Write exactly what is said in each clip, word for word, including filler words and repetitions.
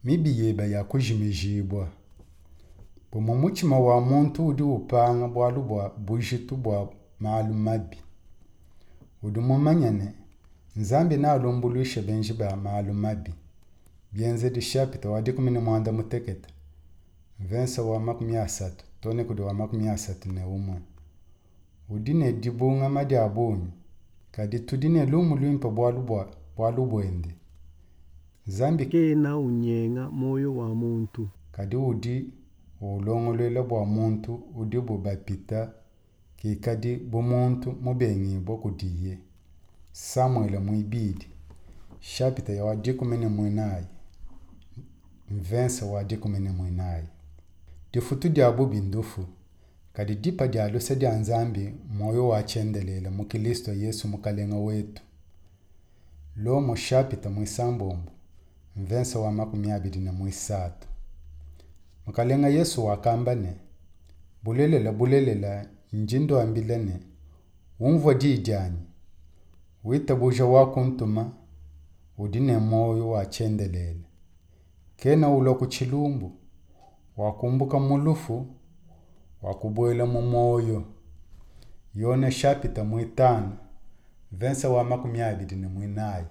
mibiyeba ya kujimijibwa. Bomo muchima wa muntu udi upanga bwalu bwa bujitu bwa malu mabi. Udu mumanyane, nzambi na alumbulishe benji ba malu mabi. Bienze di shapita wadi kumini mwanda muteketa. Vensa wa makumi asatu, tone kudu wa makumi asatu ne umwe. Udine dibunga madi abunyi, kadi tudine lumu luimpa bwalu bwa bwalu bwende. Zambi kena unyenga moyo wa muntu. Kadi udi ulongolela bwa muntu udi bubapita ki kadi bumuntu mubengi bokudiye. Samuel muibidi. Shapita ya wadiku mene mwinai. Mvensa wadiku mene mwinai. Difutu diabu bindufu. Kadi dipa dialuse di anzambi moyo wa chendelela mukilisto Yesu mukalenga wetu. Lomo shapita mwisambombo. Mvensa wa makumi abidi na mwisatu. Mukalenga Yesu wakambane. Bulelela bulelela njindo ambilene. Umvo di ijani. Wita buja wakuntuma. Udine moyo wa chendelela. Kena uloku chilumbu. Wakumbuka mulufu. Wakubuela mumoyo. Yone shapita mwitana. Vensa wa makumi abidi na mwinai.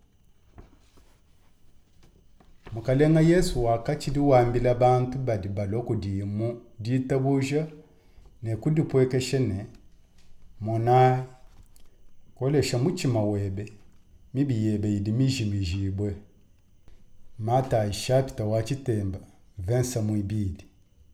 Mukalenga Yesu wakachidi wambila bantu badi baloku dimu ditabuja ne kudipwekeshene monai kolesha muchima webe mibiyebe idimiji mijibwe. Mata ishapita wachitemba vensa muibidi.